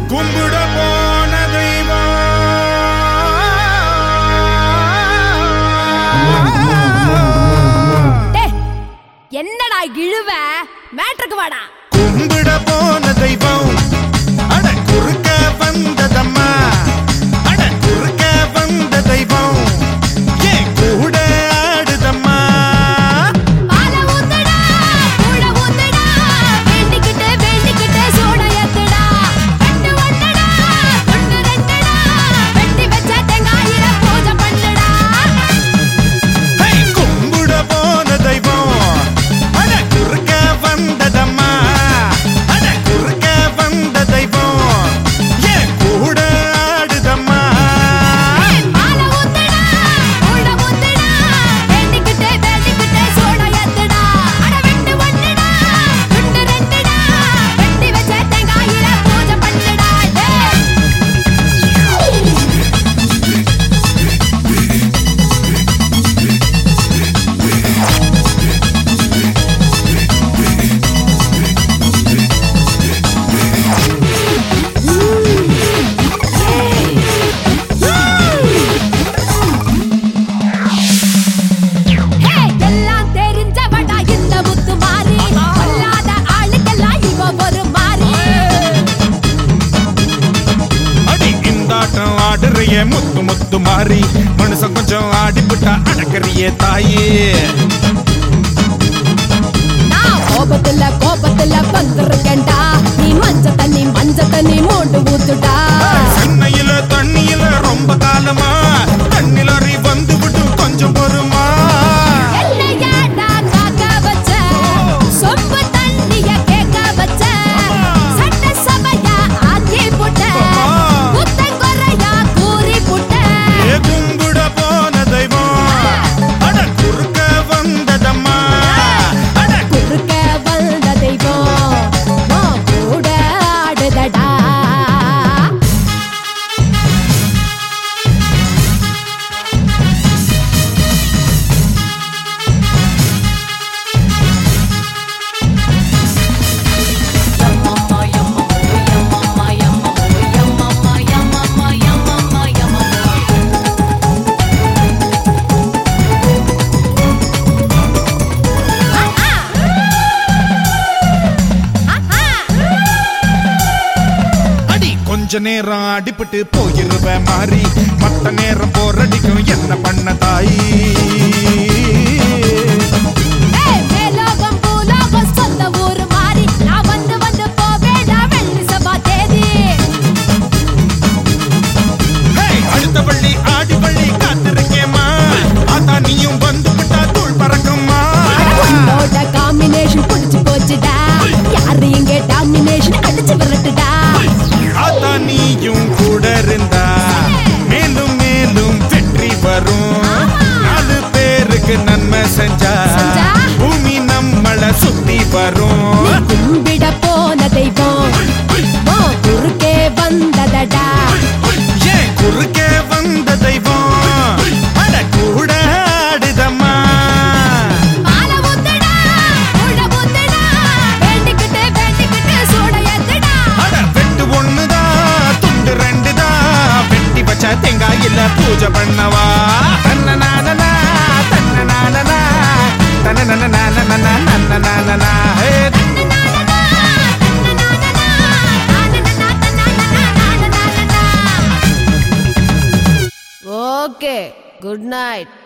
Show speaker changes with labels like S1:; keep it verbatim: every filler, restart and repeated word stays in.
S1: கும்பிட போன தெய்வம்
S2: என்னடா இழுவ மேட்ருக்கு வாடா.
S1: கும்பிட போன தெய்வம் அட குறுக்க வந்ததம்மா, அட குறுக்க வந்த தெய்வம் ஏன் கூட ஆடுதம்மா. முத்து முத்து மாறி மனுஷன் கொஞ்சம் ஆடிப்புட்டா அடக்கறியே தாயே.
S2: நான் கோபத்துல கோபத்துல வந்திருக்கேன்டா, நீ மஞ்ச தண்ணி மஞ்ச தண்ணி மூண்டு ஊத்துடா.
S1: சென்னையில தண்ணியில ரொம்ப காலமா தண்ணில வந்து விட்டு கொஞ்சம் பொறுமா. கொஞ்ச நேரம் அடிபட்டு போயிருவ மாறி மத்த நேரம் போரடிக்கும் என்ன பண்ண தாயி. அடுத்த பள்ளி ஆடி பள்ளி காத்திருக்கேமா, அதான் நீயும் வந்து விட்டா தூள் பறக்குமா.
S2: காம்பினேஷன் புடிச்சு போச்சுடா, யாரு இங்க டாமினேஷன் அடிச்சு விரட்டுடா.
S1: அதான் நீயும் கூட இருந்தா மேலும் மேலும் வெற்றி வரும். நாலு பேருக்கு நன்மை செஞ்சா பூமி நம்மள சுத்தி வரும்.
S2: கும்பிட போன தெய்வம் குறுக்கே வந்ததடா,
S1: ஏன் குறுக்கே வந்த தெய்வம் அட கூட ஆடுதம்மா. தேங்காயில பூஜை பண்ணவா தன்ன நானனா தன்ன நானனா தன்ன நானனா நன்ன நானனா.
S2: Okay, good night.